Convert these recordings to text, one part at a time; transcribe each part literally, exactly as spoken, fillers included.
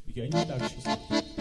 Я не так счастлив.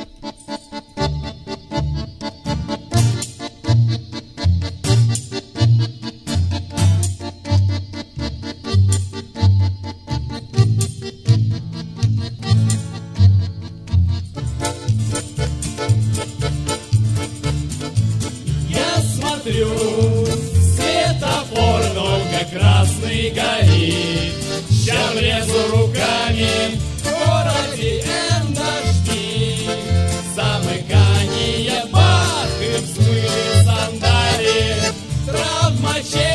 Светофор долго красный горит, ща влезу руками, в городе М дожди. Замыкание, бах, и взмыли сандали, травма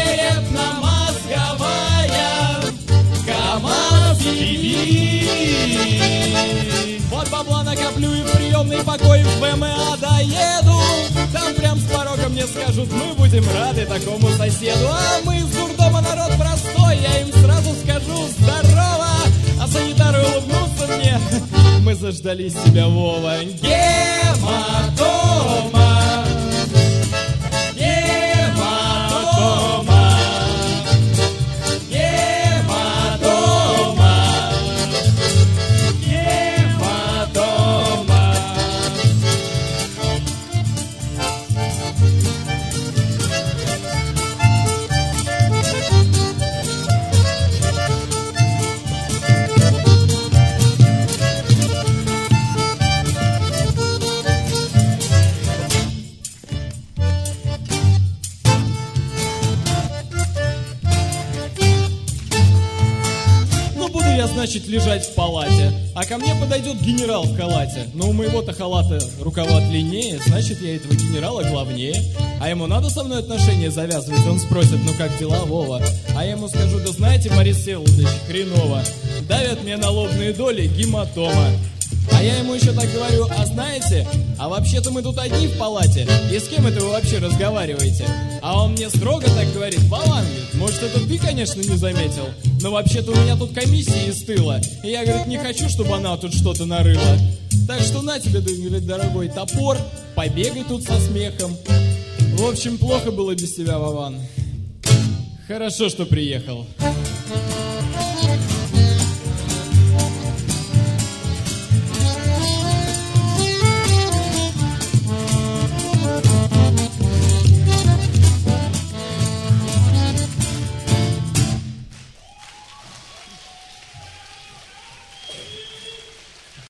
черепно-мозговая, КамАЗ пили. Вот бабла накоплю и в приемный покой в ВМА доеду. Там прям с порога мне скажут, мы будем рады такому соседу. А мы из дурдома народ простой, я им сразу скажу здорово. А санитары улыбнутся мне, мы заждались тебя, Вова. Гематома, гематома, гематома, гематома. Я, значит, лежать в палате, а ко мне подойдет генерал в халате. Но у моего-то халата рукава длиннее, значит, я этого генерала главнее. А ему надо со мной отношения завязывать? Он спросит, ну как дела, Вова? А я ему скажу, да знаете, Борис Всеволодович, хреново. Давят мне на лобные доли гематома. А я ему еще так говорю, а знаете, а вообще-то мы тут одни в палате, и с кем это вы вообще разговариваете? А он мне строго так говорит, Вован, может, это ты, конечно, не заметил, но вообще-то у меня тут комиссия из тыла, и я, говорит, не хочу, чтобы она тут что-то нарыла. Так что на тебе, говорит, дорогой топор, побегай тут со смехом. В общем, плохо было без тебя, Вован. Хорошо, что приехал.